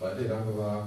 zweite Gedanke war,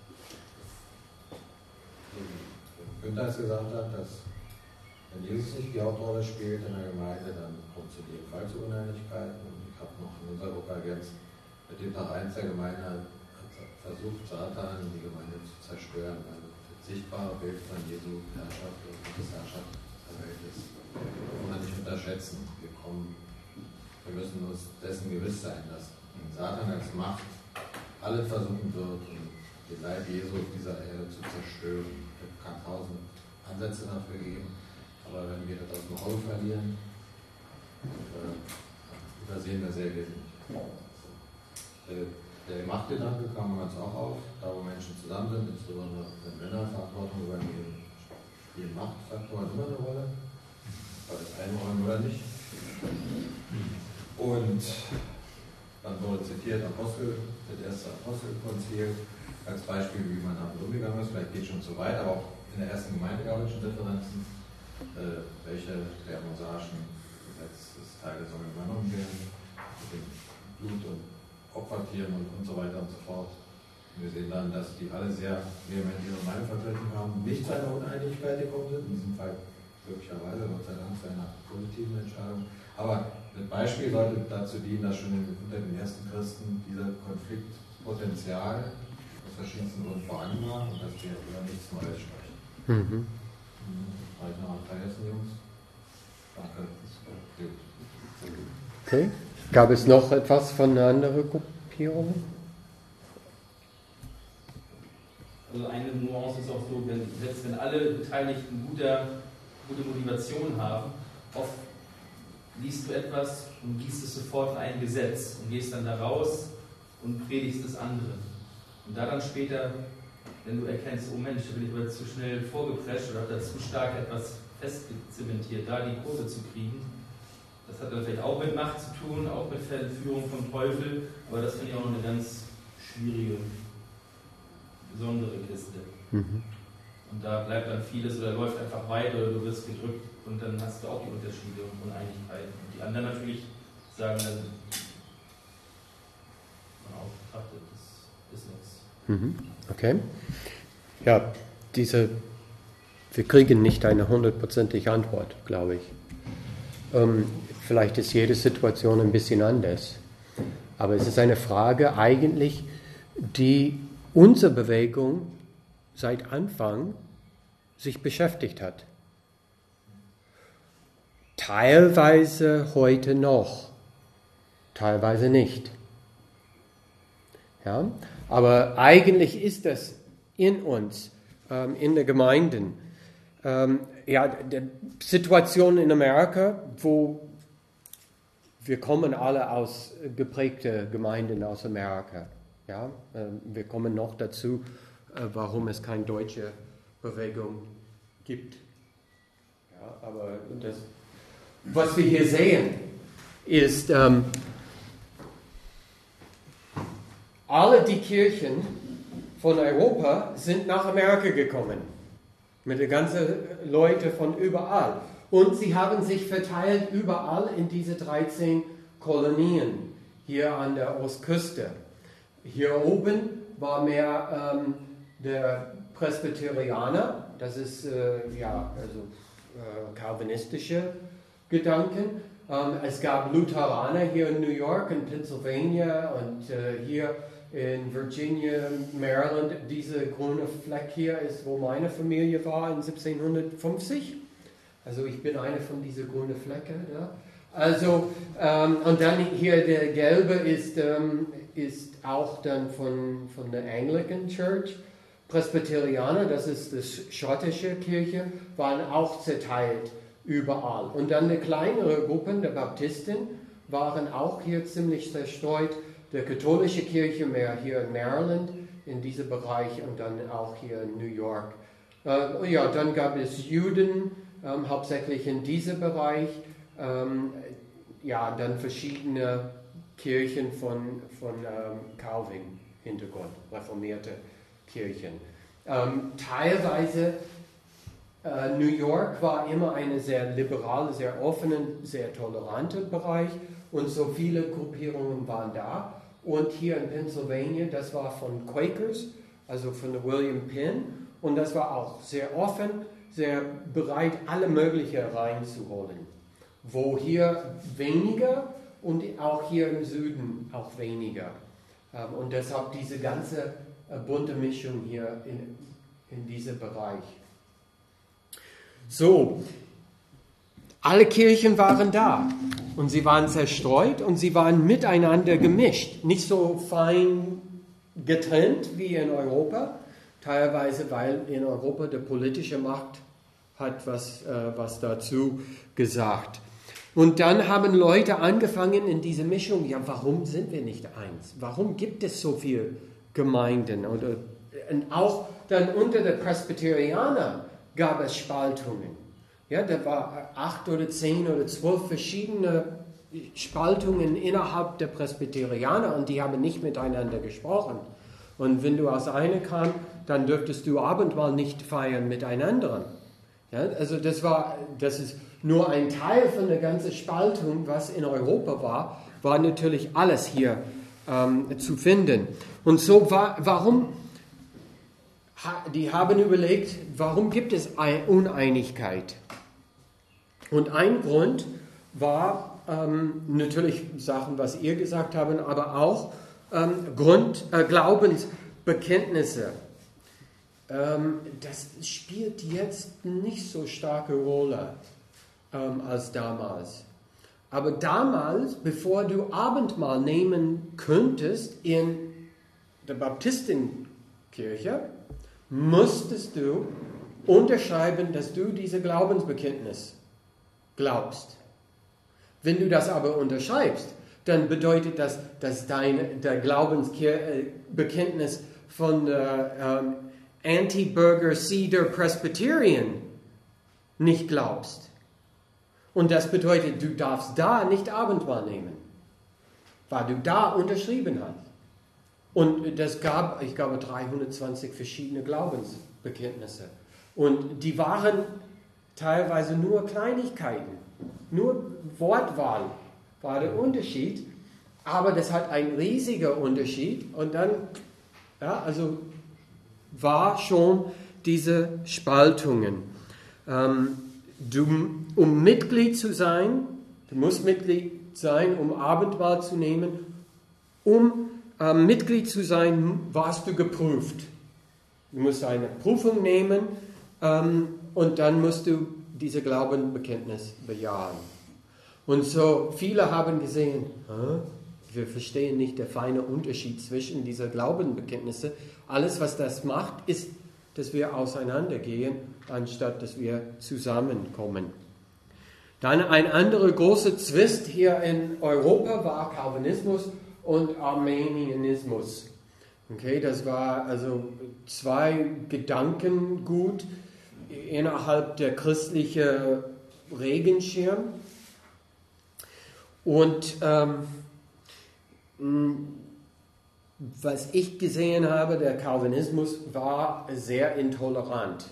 wie Günther es gesagt hat, dass wenn Jesus nicht die Hauptrolle spielt in der Gemeinde, dann kommt es in jedem Fall zu Uneinigkeiten. Und ich habe noch in unserer Gruppe ergänzt, mit dem Tag 1 der Gemeinde hat versucht Satan die Gemeinde zu zerstören, weil das sichtbare Bild von Jesu Herrschaft und Gottes Herrschaft der Welt ist. Das kann man nicht unterschätzen. Wir müssen uns dessen gewiss sein, dass Satan als Macht alles versuchen wird, um den Leib Jesu auf dieser Erde zu zerstören. Es kann 1000 Ansätze dafür geben, aber wenn wir das aus dem Auge verlieren, übersehen wir sehr wesentlich. Der Machtgedanke kam ganz auch auf, da wo Menschen zusammen sind, insbesondere wenn Männer Verantwortung übernehmen, spielen Machtfaktoren immer eine Rolle, ob das einräumen oder nicht. Und dann wurde zitiert Apostel, das erste Apostelkonzil, als Beispiel, wie man damit umgegangen ist. Vielleicht geht es schon zu weit, aber auch in der ersten Gemeinde gab es schon Differenzen, welche der mosaischen Gesetzesteile sollen übernommen werden, mit dem Blut und Opfertieren und so weiter und so fort. Wir sehen dann, dass die alle sehr vehement ihre Meinung vertreten haben, nicht zu einer Uneinigkeit gekommen sind, in diesem Fall glücklicherweise, Gott sei Dank, zu einer positiven Entscheidung. Aber das Beispiel sollte dazu dienen, dass schon unter den ersten Christen dieser Konfliktpotenzial aus verschiedensten Gründen vorhanden war und dass wir über nichts Neues sprechen. Vielleicht noch vergessen, Jungs? Danke. Okay. Gab es noch etwas von anderen Gruppierungen? Also eine Nuance ist auch so, selbst wenn alle Beteiligten gute Motivation haben, oft liest du etwas und gießt es sofort in ein Gesetz und gehst dann da raus und predigst das andere. Und da dann später, wenn du erkennst, oh Mensch, da bin ich aber zu schnell vorgeprescht oder habe da zu stark etwas festgezementiert, da die Kurve zu kriegen, das hat dann vielleicht auch mit Macht zu tun, auch mit Führung vom Teufel, aber das finde ich auch noch eine ganz schwierige, besondere Kiste. Und da bleibt dann vieles oder läuft einfach weiter oder du wirst gedrückt und dann hast du auch die Unterschiede und Uneinigkeiten. Und die anderen natürlich sagen dann, man auch betrachtet, das ist nichts. Okay. Ja, wir kriegen nicht eine 100%ige Antwort, glaube ich. Vielleicht ist jede Situation ein bisschen anders. Aber es ist eine Frage eigentlich, die unsere Bewegung seit Anfang sich beschäftigt hat. Teilweise heute noch, teilweise nicht. Ja? Aber eigentlich ist das in uns, in den Gemeinden. Die Situation in Amerika, wo wir kommen alle aus geprägten Gemeinden aus Amerika. Ja? Wir kommen noch dazu, warum es keine deutsche Bewegung gibt. Ja, aber was wir hier sehen, ist, alle die Kirchen von Europa sind nach Amerika gekommen. Mit den ganzen Leuten von überall. Und sie haben sich verteilt überall in diese 13 Kolonien hier an der Ostküste. Hier oben war mehr der Presbyterianer, das ist kalvinistische Gedanken. Es gab Lutheraner hier in New York, in Pennsylvania und hier in Virginia, Maryland. Dieser grüne Fleck hier ist, wo meine Familie war in 1750. Also ich bin eine von diesen grünen Flecken. Ja. Also, und dann hier der gelbe ist auch dann von der Anglican Church. Presbyterianer, das ist die schottische Kirche, waren auch zerteilt überall. Und dann eine kleinere Gruppe der Baptisten waren auch hier ziemlich zerstreut. Die katholische Kirche mehr hier in Maryland, in diesem Bereich und dann auch hier in New York. Dann gab es Juden, hauptsächlich in diesem Bereich. Dann verschiedene Kirchen von Calvin-Hintergrund, reformierte Kirchen. Teilweise New York war immer ein sehr liberaler, sehr offener, sehr toleranter Bereich und so viele Gruppierungen waren da. Und hier in Pennsylvania, das war von Quakers, also von William Penn. Und das war auch sehr offen, sehr bereit, alle möglichen reinzuholen. Wo hier weniger und auch hier im Süden auch weniger. Und deshalb diese ganze bunte Mischung hier in diesem Bereich. So, alle Kirchen waren da und sie waren zerstreut und sie waren miteinander gemischt. Nicht so fein getrennt wie in Europa, teilweise weil in Europa die politische Macht hat was dazu gesagt. Und dann haben Leute angefangen in diese Mischung, ja, warum sind wir nicht eins? Warum gibt es so viele Gemeinden? Und auch dann unter den Presbyterianern gab es Spaltungen. Ja, da war 8 oder 10 oder 12 verschiedene Spaltungen innerhalb der Presbyterianer und die haben nicht miteinander gesprochen. Und wenn du aus einer kam, dann dürftest du Abendmahl nicht feiern mit einem anderen. Ja, also das ist nur ein Teil von der ganzen Spaltung, was in Europa war natürlich alles hier zu finden. Und so die haben überlegt, warum gibt es Uneinigkeit? Und ein Grund war natürlich Sachen, was ihr gesagt habt, aber auch Glaubensbekenntnisse. Das spielt jetzt nicht so starke Rolle als damals. Aber damals, bevor du Abendmahl nehmen könntest in der Baptistenkirche, musstest du unterschreiben, dass du diese Glaubensbekenntnis glaubst. Wenn du das aber unterschreibst, dann bedeutet das, dass der Glaubensbekenntnis von der Anti-Burger Cedar Presbyterian nicht glaubst. Und das bedeutet, du darfst da nicht Abendmahl nehmen, weil du da unterschrieben hast. Und das gab, ich glaube, 320 verschiedene Glaubensbekenntnisse. Und die waren teilweise nur Kleinigkeiten, nur Wortwahl war der Unterschied, aber das hat ein riesiger Unterschied. Und dann, ja, also war schon diese Spaltungen. Um Mitglied zu sein, du musst Mitglied sein, um Abendmahl zu nehmen. Um Mitglied zu sein, warst du geprüft. Du musst eine Prüfung nehmen und dann musst du diese Glaubensbekenntnis bejahen. Und so viele haben gesehen, wir verstehen nicht den feinen Unterschied zwischen dieser Glaubensbekenntnisse. Alles, was das macht, ist, dass wir auseinandergehen, anstatt dass wir zusammenkommen. Dann ein anderer großer Zwist hier in Europa war Calvinismus und Arminianismus. Okay, das war also zwei Gedankengut innerhalb der christlichen Regenschirm. Und was ich gesehen habe, der Calvinismus war sehr intolerant.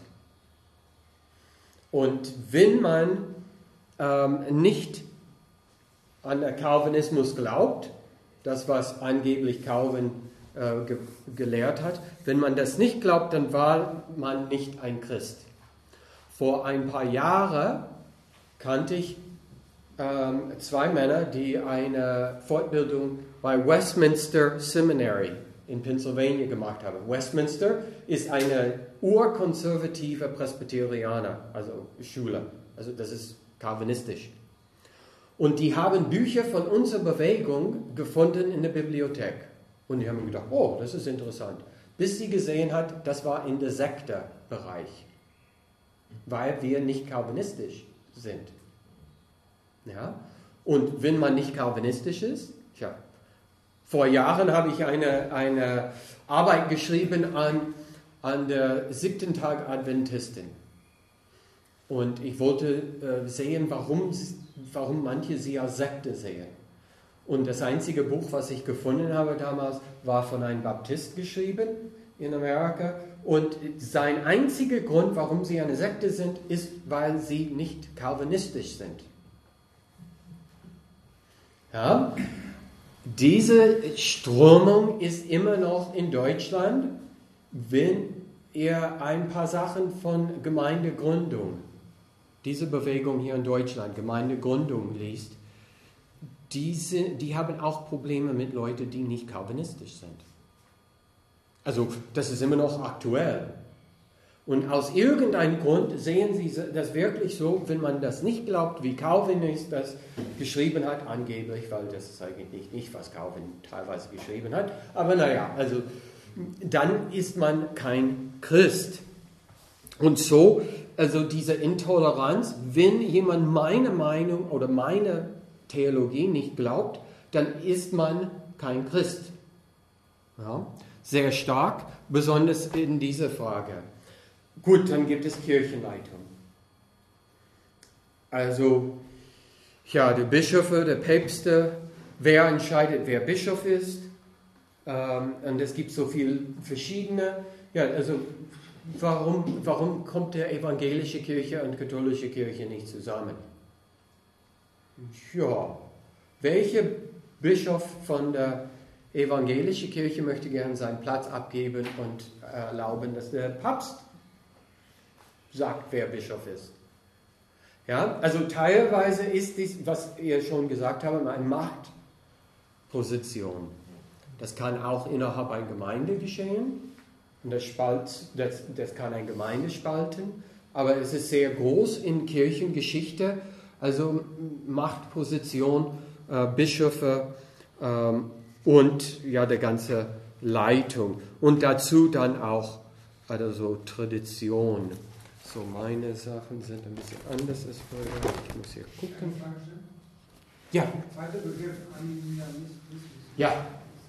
Und wenn man nicht an den Calvinismus glaubt, das was angeblich Calvin gelehrt hat, wenn man das nicht glaubt, dann war man nicht ein Christ. Vor ein paar Jahren kannte ich zwei Männer, die eine Fortbildung bei Westminster Seminary in Pennsylvania gemacht haben. Westminster ist eine urkonservative Presbyterianer, also Schule. Also das ist kalvinistisch. Und die haben Bücher von unserer Bewegung gefunden in der Bibliothek. Und die haben gedacht, oh, das ist interessant. Bis sie gesehen hat, das war in der Sekte-Bereich. Weil wir nicht kalvinistisch sind. Ja? Und wenn man nicht kalvinistisch ist, tja, vor Jahren habe ich eine Arbeit geschrieben an der 7. Tag Adventisten. Und ich wollte sehen, warum manche sie als Sekte sehen. Und das einzige Buch, was ich gefunden habe damals, war von einem Baptist geschrieben in Amerika. Und sein einziger Grund, warum sie eine Sekte sind, ist, weil sie nicht kalvinistisch sind. Ja? Diese Strömung ist immer noch in Deutschland, wenn ihr ein paar Sachen von Gemeindegründung, diese Bewegung hier in Deutschland, Gemeindegründung liest, die haben auch Probleme mit Leuten, die nicht kalvinistisch sind. Also das ist immer noch aktuell. Und aus irgendeinem Grund sehen sie das wirklich so, wenn man das nicht glaubt, wie Calvin das geschrieben hat, angeblich, weil das ist eigentlich nicht, was Calvin teilweise geschrieben hat. Aber naja, also dann ist man kein Christ. Und so, also diese Intoleranz, wenn jemand meine Meinung oder meine Theologie nicht glaubt, dann ist man kein Christ. Ja, sehr stark, besonders in dieser Frage. Gut, dann gibt es Kirchenleitung. Also, ja, die Bischöfe, der Päpste, wer entscheidet, wer Bischof ist. Und es gibt so viele verschiedene. Ja, also, warum kommt der evangelische Kirche und katholische Kirche nicht zusammen? Ja, welcher Bischof von der evangelischen Kirche möchte gerne seinen Platz abgeben und erlauben, dass der Papst sagt, wer Bischof ist? Ja, also teilweise ist dies, was ihr schon gesagt habt, eine Machtposition. Das kann auch innerhalb einer Gemeinde geschehen. Und das kann eine Gemeinde spalten. Aber es ist sehr groß in Kirchengeschichte. Also Machtposition, Bischöfe und ja, die ganze Leitung. Und dazu dann auch also Tradition. So, meine Sachen sind ein bisschen anders als vorher. Ich muss hier gucken. Ja. Zweiter Begriff, Arminianismus. Ja.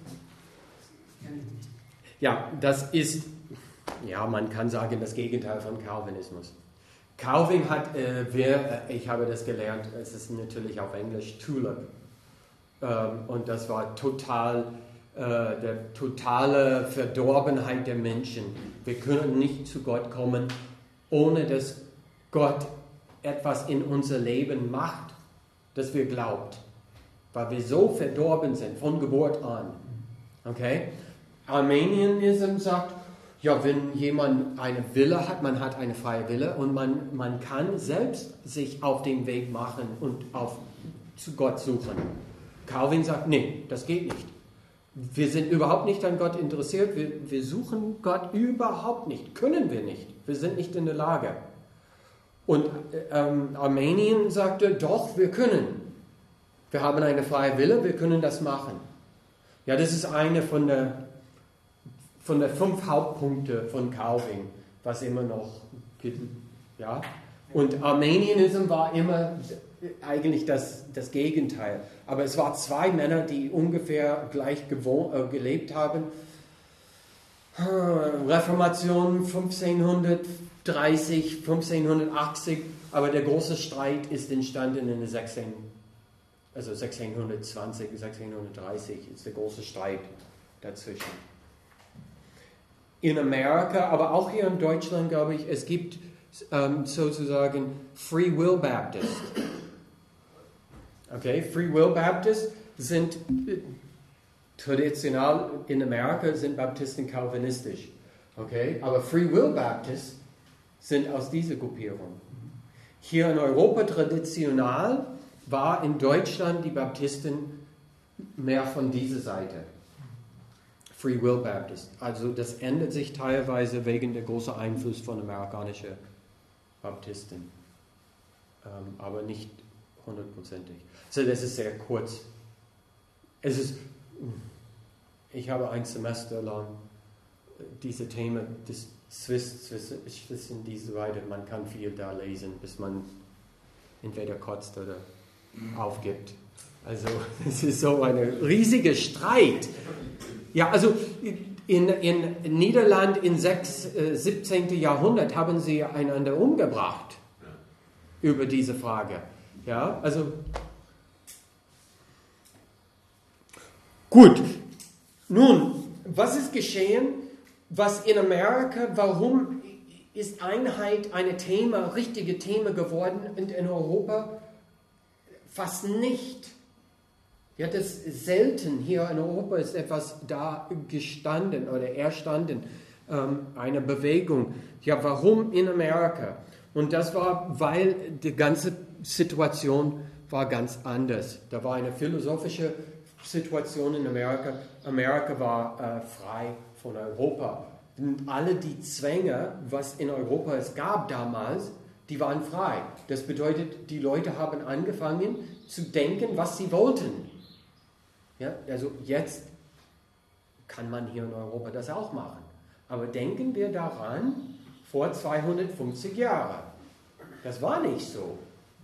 Ja, das ist, ja, man kann sagen, das Gegenteil von Calvinismus. Calvin hat, ich habe das gelernt, es ist natürlich auf Englisch, Tulip. Und das war der totale Verdorbenheit der Menschen. Wir können nicht zu Gott kommen, ohne dass Gott etwas in unser Leben macht, das wir glaubt. Weil wir so verdorben sind, von Geburt an. Okay? Arminianismus sagt, ja, wenn jemand eine Wille hat, man hat eine freie Wille und man kann selbst sich auf den Weg machen und zu Gott suchen. Calvin sagt, nee, das geht nicht. Wir sind überhaupt nicht an Gott interessiert, wir suchen Gott überhaupt nicht, können wir nicht, wir sind nicht in der Lage. Und Armenien sagte, doch, wir können. Wir haben eine freie Wille, wir können das machen. Ja, das ist eine von der 5 Hauptpunkte von Calvin, was immer noch gibt. Ja? Und Arminianismus war immer eigentlich das Gegenteil. Aber es waren 2 Männer, die ungefähr gleich gelebt haben. Reformation 1530, 1580, aber der große Streit ist entstanden in den 1620, 1630 ist der große Streit dazwischen. In Amerika, aber auch hier in Deutschland, glaube ich, es gibt sozusagen Free Will Baptist. Okay, Free Will Baptist sind traditionell in Amerika sind Baptisten kalvinistisch. Okay, aber Free Will Baptist sind aus dieser Gruppierung. Hier in Europa traditionell war in Deutschland die Baptisten mehr von dieser Seite. Free Will Baptist. Also das ändert sich teilweise wegen der großen Einfluss von amerikanischen Baptisten. Aber nicht 100%ig. So, das ist sehr kurz. Ich habe ein Semester lang diese Themen des Wissen diese Weise, man kann viel da lesen, bis man entweder kotzt oder aufgibt. Also es ist so ein riesiger Streit. Ja, also in Niederland im 17. Jahrhundert haben sie einander umgebracht über diese Frage. Ja, also gut. Nun, was ist geschehen? Was in Amerika, warum ist Einheit ein richtige Thema geworden und in Europa fast nicht? Ja, das ist selten. Hier in Europa ist etwas da gestanden oder erstanden, eine Bewegung. Ja, warum in Amerika? Und das war, weil die ganze Situation war ganz anders. Da war eine philosophische Situation in Amerika. Amerika war frei von Europa. Und alle die Zwänge, was in Europa es gab damals, die waren frei. Das bedeutet, die Leute haben angefangen zu denken, was sie wollten. Ja, also jetzt kann man hier in Europa das auch machen. Aber denken wir daran, vor 250 Jahren. Das war nicht so.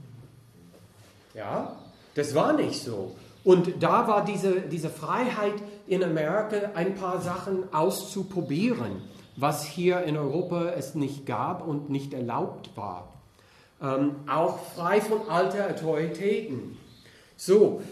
Ja, das war nicht so. Und da war diese Freiheit in Amerika, ein paar Sachen auszuprobieren, was hier in Europa es nicht gab und nicht erlaubt war. Auch frei von alten Autoritäten. So,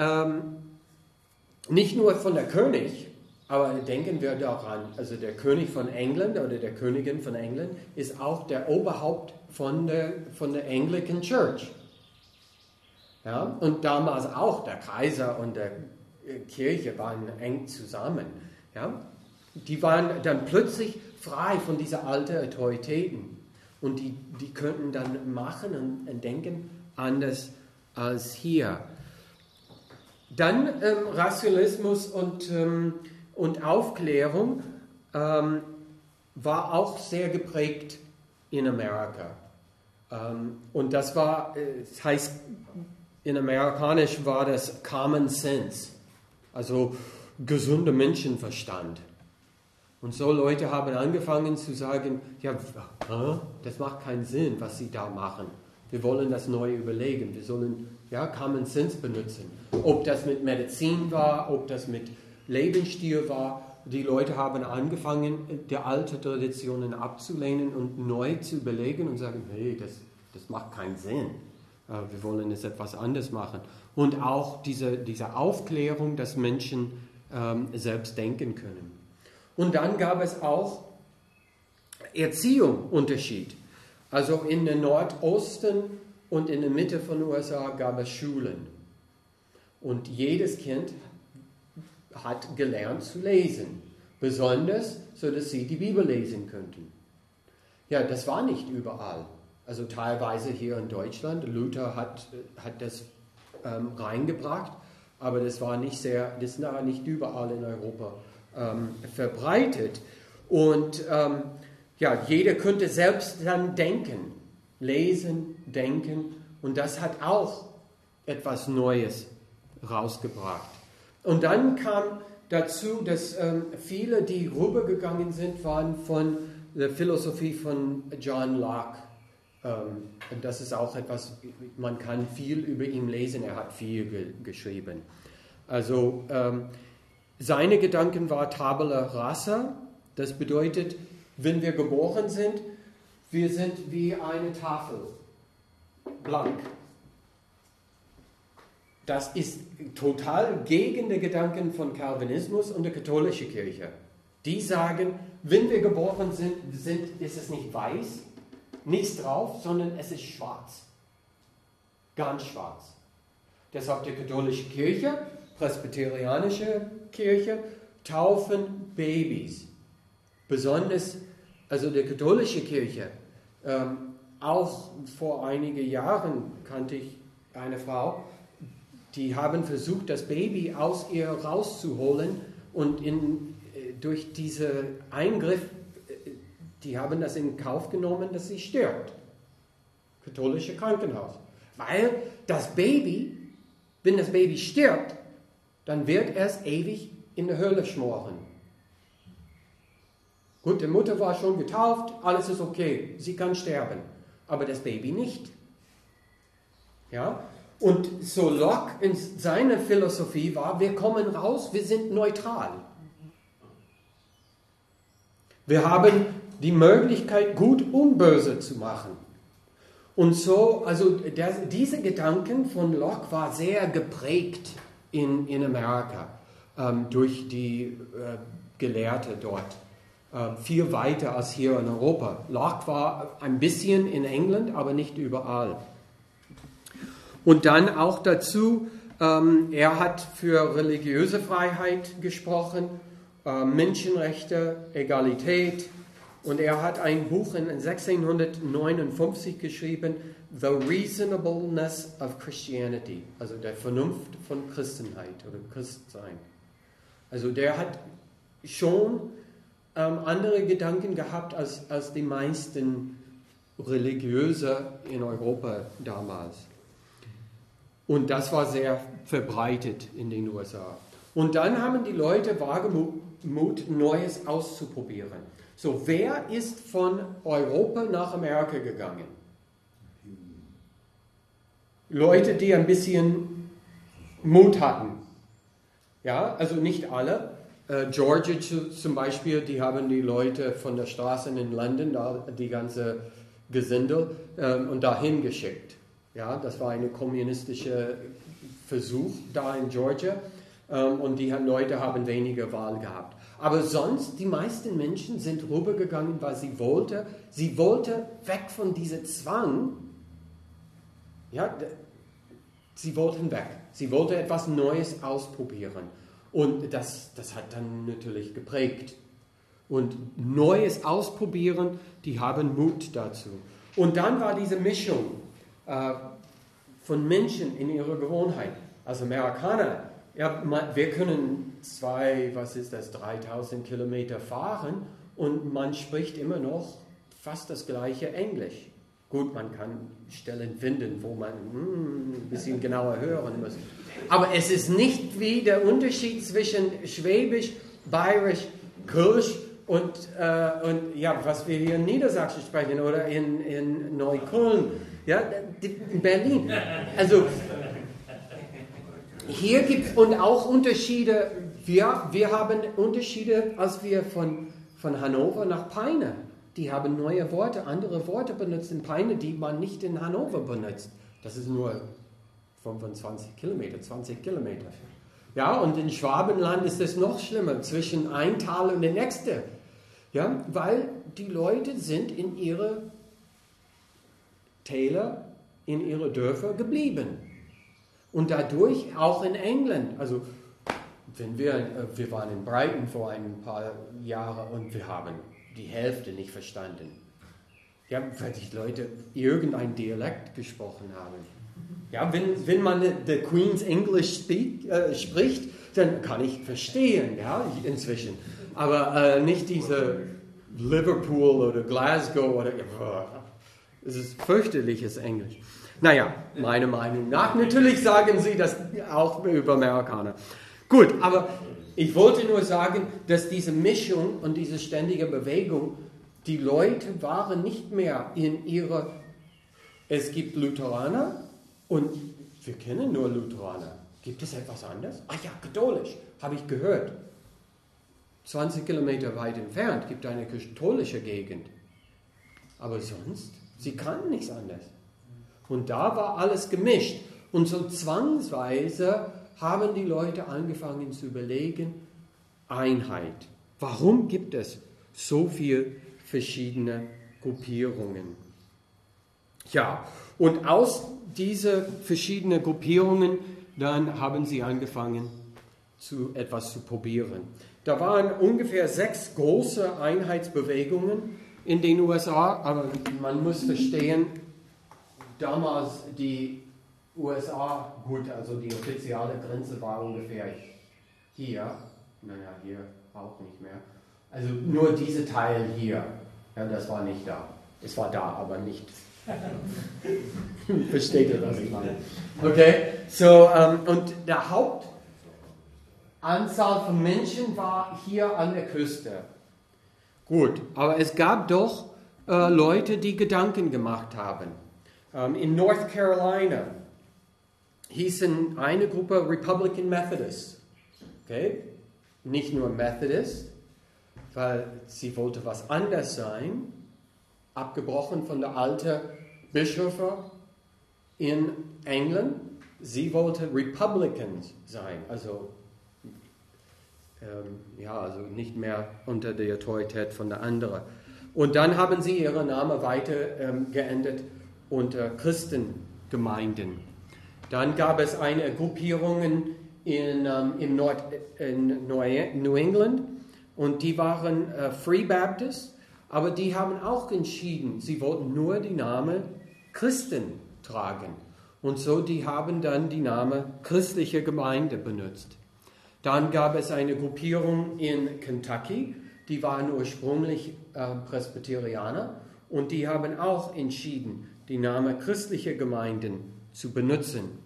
nicht nur von der König, aber denken wir daran, also der König von England oder der Königin von England ist auch der Oberhaupt von der Anglican Church. Ja, und damals auch der Kaiser und der Kirche waren eng zusammen. Ja. Die waren dann plötzlich frei von diesen alten Autoritäten. Und die könnten dann machen und denken anders als hier. Dann Rationalismus und Aufklärung war auch sehr geprägt in Amerika. Und das war, das heißt, in Amerikanisch war das Common Sense, also gesunder Menschenverstand. Und so Leute haben angefangen zu sagen, ja, das macht keinen Sinn, was sie da machen. Wir wollen das neu überlegen. Wir sollen Common Sense benutzen. Ob das mit Medizin war, ob das mit Lebensstil war. Die Leute haben angefangen, die alten Traditionen abzulehnen und neu zu überlegen und sagen, hey, das macht keinen Sinn. Wir wollen es etwas anders machen. Und auch diese Aufklärung, dass Menschen selbst denken können. Und dann gab es auch Erziehungsunterschied. Also in der Nordosten und in der Mitte von den USA gab es Schulen. Und jedes Kind hat gelernt zu lesen. Besonders, so dass sie die Bibel lesen könnten. Ja, das war nicht überall. Also teilweise hier in Deutschland. Luther hat das reingebracht, aber das war nicht überall in Europa verbreitet. Und jeder könnte selbst dann denken, lesen, denken. Und das hat auch etwas Neues rausgebracht. Und dann kam dazu, dass viele, die rübergegangen sind, waren von der Philosophie von John Locke. Und das ist auch etwas, man kann viel über ihn lesen, er hat viel geschrieben. Also seine Gedanken war Tabula rasa, das bedeutet, wenn wir geboren sind, wir sind wie eine Tafel, blank. Das ist total gegen die Gedanken von Calvinismus und der katholischen Kirche. Die sagen, wenn wir geboren sind, ist es nicht weiß, nichts drauf, sondern es ist schwarz. Ganz schwarz. Deshalb die katholische Kirche, presbyterianische Kirche, taufen Babys. Besonders, also die katholische Kirche, auch vor einigen Jahren kannte ich eine Frau, die haben versucht, das Baby aus ihr rauszuholen und durch diesen Eingriff, die haben das in Kauf genommen, dass sie stirbt. Katholische Krankenhaus. Weil das Baby, wenn das Baby stirbt, dann wird es ewig in der Hölle schmoren. Gut, die Mutter war schon getauft, alles ist okay, sie kann sterben, aber das Baby nicht. Ja? Und so Locke in seiner Philosophie war, wir kommen raus, wir sind neutral. Wir haben die Möglichkeit, gut und böse zu machen. Und so, also diese Gedanken von Locke war sehr geprägt in Amerika durch die Gelehrte dort. Viel weiter als hier in Europa. Locke war ein bisschen in England, aber nicht überall. Und dann auch dazu Er hat für religiöse Freiheit gesprochen, Menschenrechte, Egalität. Und er hat ein Buch in 1659 geschrieben, The Reasonableness of Christianity, also der Vernunft von Christenheit oder Christsein. Also der hat schon andere Gedanken gehabt als die meisten Religiöse in Europa damals. Und das war sehr verbreitet in den USA. Und dann haben die Leute wagemut, Neues auszuprobieren. So, wer ist von Europa nach Amerika gegangen? Leute, die ein bisschen Mut hatten. Ja, also nicht alle. Georgia zum Beispiel, die haben die Leute von der Straße in London, da die ganze Gesindel, und dahin geschickt. Ja, das war ein kommunistischer Versuch da in Georgia, und die Leute haben weniger Wahl gehabt. Aber sonst, die meisten Menschen sind rübergegangen, weil sie wollte weg von diesem Zwang. Ja, sie wollten weg. Sie wollte etwas Neues ausprobieren. Und das hat dann natürlich geprägt. Und Neues ausprobieren, die haben Mut dazu. Und dann war diese Mischung von Menschen in ihrer Gewohnheit. Als Amerikaner, ja, wir können 3000 Kilometer fahren und man spricht immer noch fast das gleiche Englisch. Gut, man kann Stellen finden, wo man ein bisschen genauer hören muss. Aber es ist nicht wie der Unterschied zwischen Schwäbisch, Bayerisch, Kölsch und ja, was wir hier in Niedersachsen sprechen oder in Neukölln, ja, in Berlin. Also hier gibt es und auch Unterschiede. Wir haben Unterschiede, als wir von Hannover nach Peine. Die haben neue Worte, andere Worte benutzt in Peine, die man nicht in Hannover benutzt. Das ist nur 25 Kilometer, 20 Kilometer. Ja, und in Schwabenland ist es noch schlimmer, zwischen ein Tal und der nächste. Ja, weil die Leute sind in ihre Täler, in ihre Dörfer geblieben. Und dadurch auch in England. Also, wir waren in Brighton vor ein paar Jahren und wir haben die Hälfte nicht verstanden. Ja, weil die Leute irgendein Dialekt gesprochen haben. Ja, wenn man the Queen's English spricht, dann kann ich verstehen, ja, inzwischen. Aber nicht diese Liverpool oder Glasgow oder es ist fürchterliches Englisch. Naja, meiner Meinung nach. Natürlich sagen sie das auch über Amerikaner. Gut, aber ich wollte nur sagen, dass diese Mischung und diese ständige Bewegung, die Leute waren nicht mehr in ihrer, es gibt Lutheraner und wir kennen nur Lutheraner. Gibt es etwas anderes? Ah ja, katholisch, habe ich gehört. 20 Kilometer weit entfernt gibt es eine katholische Gegend. Aber sonst, sie kannten nichts anderes. Und da war alles gemischt. Und so zwangsweise haben die Leute angefangen zu überlegen, Einheit. Warum gibt es so viele verschiedene Gruppierungen? Ja, und aus diesen verschiedenen Gruppierungen, dann haben sie angefangen, etwas zu probieren. Da waren ungefähr 6 große Einheitsbewegungen in den USA, aber man muss verstehen, damals die USA, gut, also die offizielle Grenze war ungefähr hier, naja, hier auch nicht mehr. Also nur dieser Teil hier, ja, das war nicht da. Es war da, aber nicht. Versteht ihr, was ich meine? Okay, so, und der Hauptanzahl von Menschen war hier an der Küste. Gut, aber es gab doch Leute, die Gedanken gemacht haben. In North Carolina hießen eine Gruppe Republican Methodists. Okay? Nicht nur Methodist, weil sie wollte was anderes sein, abgebrochen von der alten Bischöfe in England. Sie wollte Republicans sein, also also nicht mehr unter der Autorität von der anderen. Und dann haben sie ihren Namen weiter geändert unter Christengemeinden. Dann gab es eine Gruppierung in New England und die waren Free Baptists, aber die haben auch entschieden, sie wollten nur die Namen Christen tragen. Und so, die haben dann die Name christliche Gemeinde benutzt. Dann gab es eine Gruppierung in Kentucky, die waren ursprünglich Presbyterianer und die haben auch entschieden, die Namen christliche Gemeinden zu benutzen.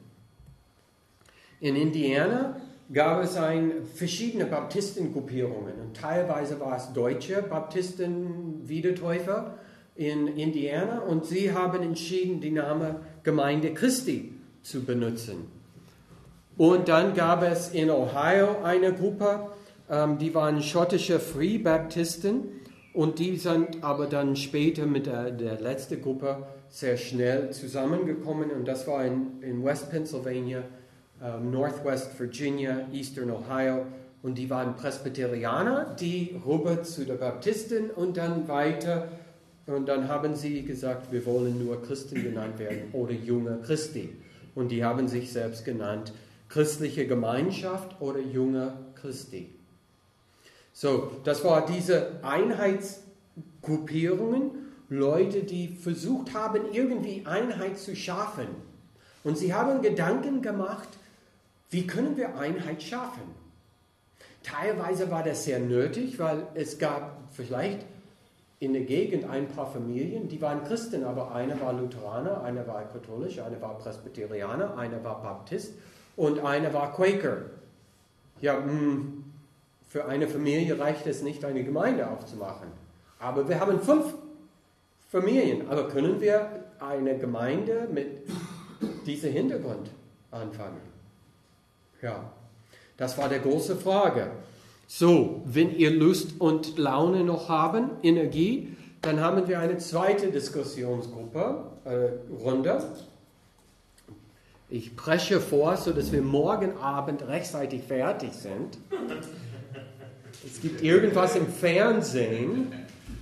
In Indiana gab es verschiedene Baptistengruppierungen und teilweise war es deutsche Baptisten-Wiedertäufer in Indiana und sie haben entschieden, die Name Gemeinde Christi zu benutzen. Und dann gab es in Ohio eine Gruppe, die waren schottische Free Baptisten und die sind aber dann später mit der letzten Gruppe sehr schnell zusammengekommen und das war in West Pennsylvania, Northwest Virginia, Eastern Ohio und die waren Presbyterianer, die rüber zu den Baptisten und dann weiter und dann haben sie gesagt, wir wollen nur Christen genannt werden oder junge Christi und die haben sich selbst genannt christliche Gemeinschaft oder junge Christi. So, das war diese Einheitsgruppierungen, Leute, die versucht haben, irgendwie Einheit zu schaffen. Und sie haben Gedanken gemacht, wie können wir Einheit schaffen? Teilweise war das sehr nötig, weil es gab vielleicht in der Gegend ein paar Familien, die waren Christen, aber einer war Lutheraner, einer war katholisch, einer war Presbyterianer, einer war Baptist und einer war Quaker. Ja, für eine Familie reicht es nicht, eine Gemeinde aufzumachen. Aber wir haben 5 Familien. Aber können wir eine Gemeinde mit diesem Hintergrund anfangen? Ja, das war die große Frage. So, wenn ihr Lust und Laune noch haben, Energie, dann haben wir eine zweite Diskussionsgruppe, Runde. Ich presche vor, sodass wir morgen Abend rechtzeitig fertig sind. Es gibt irgendwas im Fernsehen.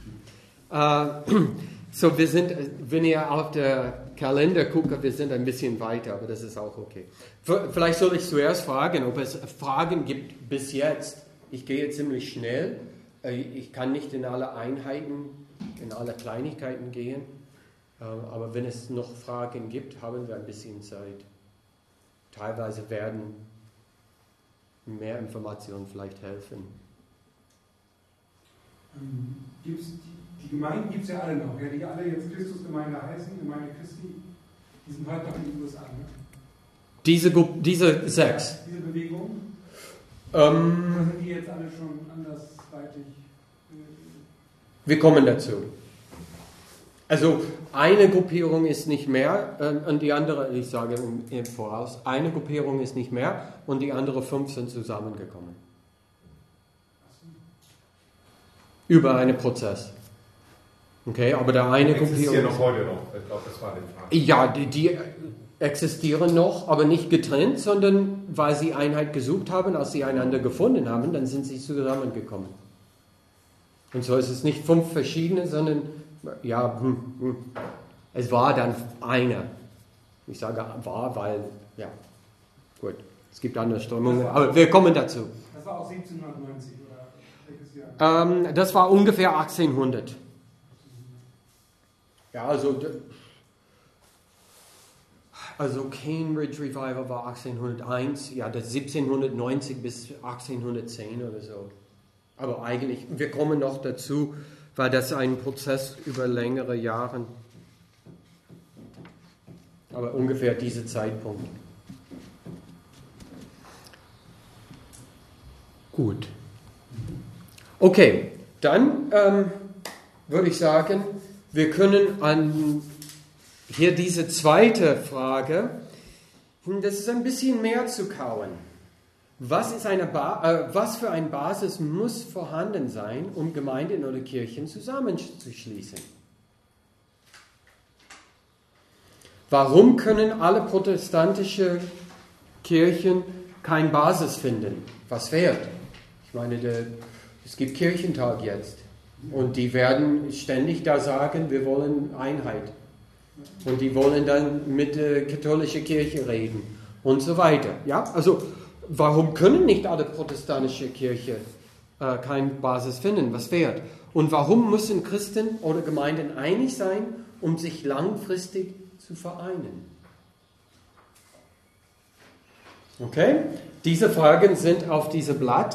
So, wir sind, wenn ihr auf den Kalender guckt, wir sind ein bisschen weiter, aber das ist auch okay. Vielleicht soll ich zuerst fragen, ob es Fragen gibt bis jetzt. Ich gehe ziemlich schnell. Ich kann nicht in alle Einheiten, in alle Kleinigkeiten gehen. Aber wenn es noch Fragen gibt, haben wir ein bisschen Zeit. Teilweise werden mehr Informationen vielleicht helfen. Die Gemeinden gibt es ja alle noch, ja, die alle jetzt Christusgemeinde heißen, Gemeinde Christi, die sind heute noch in den USA. Ne? Diese 6. Diese Bewegung? Oder sind die jetzt alle schon andersweitig? Wir kommen dazu. Also eine Gruppierung ist nicht mehr und die andere, ich sage im Voraus, eine Gruppierung ist nicht mehr und die andere 5 sind zusammengekommen. Über einen Prozess. Okay, aber der eine Gruppierung... Existieren noch heute noch. Ich glaube, das war die Frage. Ja, die existieren noch, aber nicht getrennt, sondern weil sie Einheit gesucht haben, als sie einander gefunden haben, dann sind sie zusammengekommen. Und so ist es nicht 5 verschiedene, sondern ja, es war dann einer. Ich sage war, weil, ja, gut, es gibt andere Strömungen, aber wir kommen dazu. Das war auch 1790 oder welches Jahr? Das war ungefähr 1800. Ja, also Cambridge Revival war 1801, ja, das 1790 bis 1810 oder so. Aber eigentlich, wir kommen noch dazu, weil das ein Prozess über längere Jahre, aber ungefähr dieser Zeitpunkt. Gut. Okay, dann würde ich sagen, wir können an hier diese zweite Frage, das ist ein bisschen mehr zu kauen. Was für eine Basis muss vorhanden sein, um Gemeinden oder Kirchen zusammenzuschließen? Warum können alle protestantischen Kirchen keine Basis finden? Was fehlt? Ich meine, es gibt Kirchentag jetzt und die werden ständig da sagen, wir wollen Einheit. Und die wollen dann mit der katholischen Kirche reden und so weiter. Ja? Also warum können nicht alle protestantische Kirchen keine Basis finden, was wert? Und warum müssen Christen oder Gemeinden einig sein, um sich langfristig zu vereinen? Okay, diese Fragen sind auf diesem Blatt.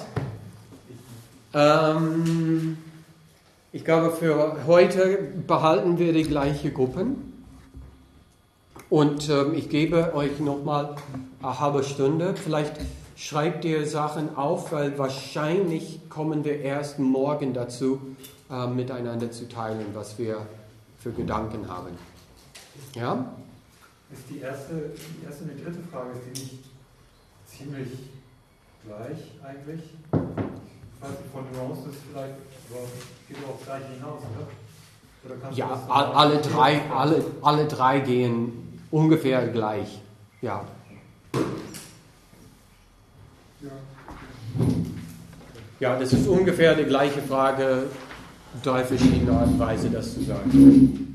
Ich glaube, für heute behalten wir die gleichen Gruppen. Und ich gebe euch nochmal eine halbe Stunde. Vielleicht schreibt ihr Sachen auf, weil wahrscheinlich kommen wir erst morgen dazu, miteinander zu teilen, was wir für Gedanken haben. Ja? Ist die erste und die dritte Frage, ist die nicht ziemlich gleich eigentlich? Ich weiß nicht, von Nuances vielleicht, aber geht auch gleich hinaus, oder? Ja, alle drei gehen ungefähr gleich. Ja. Ja, das ist ungefähr die gleiche Frage, drei verschiedene Art und Weise, das zu sagen.